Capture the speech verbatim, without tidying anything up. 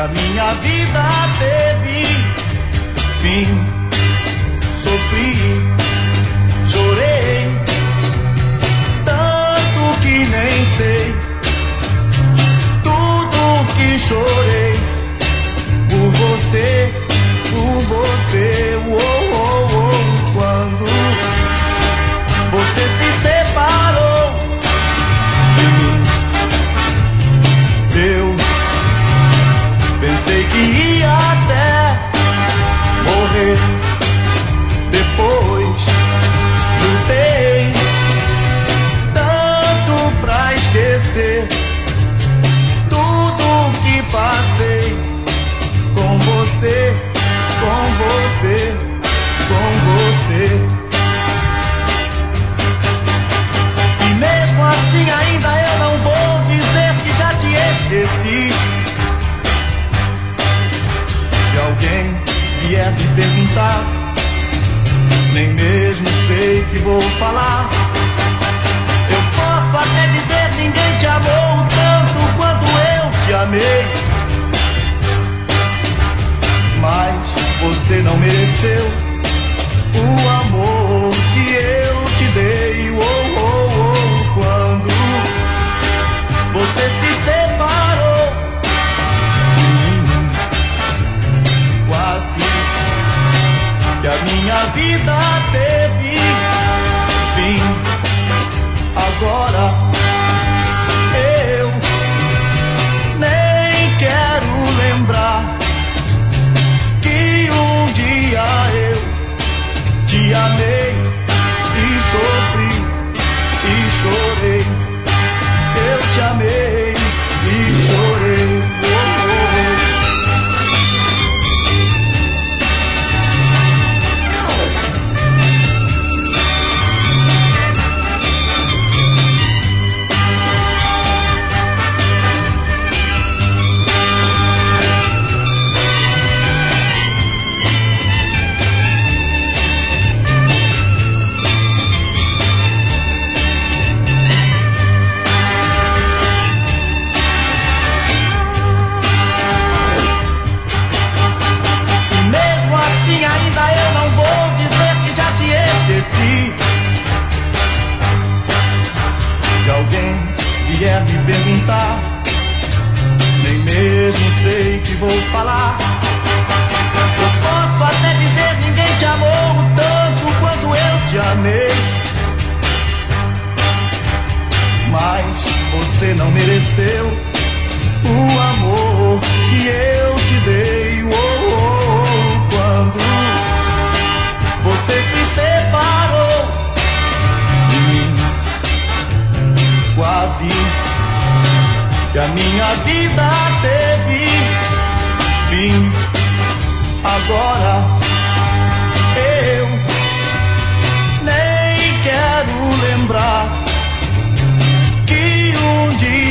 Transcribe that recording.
a minha vida teve fim. Sofri, chorei, tanto que nem sei tudo que chorei por você, por você. Oh, oh, oh. Quando você se separou de mim, eu pensei que ia até morrer. Depois lutei tanto pra esquecer tudo que passei com você, com você, com você. E mesmo assim ainda eu não vou dizer que já te esqueci. Se alguém vier me perguntar, nem mesmo sei que vou falar. Eu posso até dizer: ninguém te amou tanto quanto eu te amei. Mas você não mereceu o amor que eu te dei. Oh, oh, oh. Quando você se separou de mim, quase que a minha vida teve fim. Agora eu nem quero lembrar que um dia eu te amei e sofri e chorei. Eu te amei e chorei. Oh, oh, oh. Se alguém vier me perguntar, nem mesmo sei que vou falar. Eu posso até dizer: ninguém te amou tanto quanto eu te amei. Mas você não mereceu o amor que eu te dei. Oh, oh, oh. Quando você se separou de mim, quase que a minha vida teve fim. Agora eu nem quero lembrar que um dia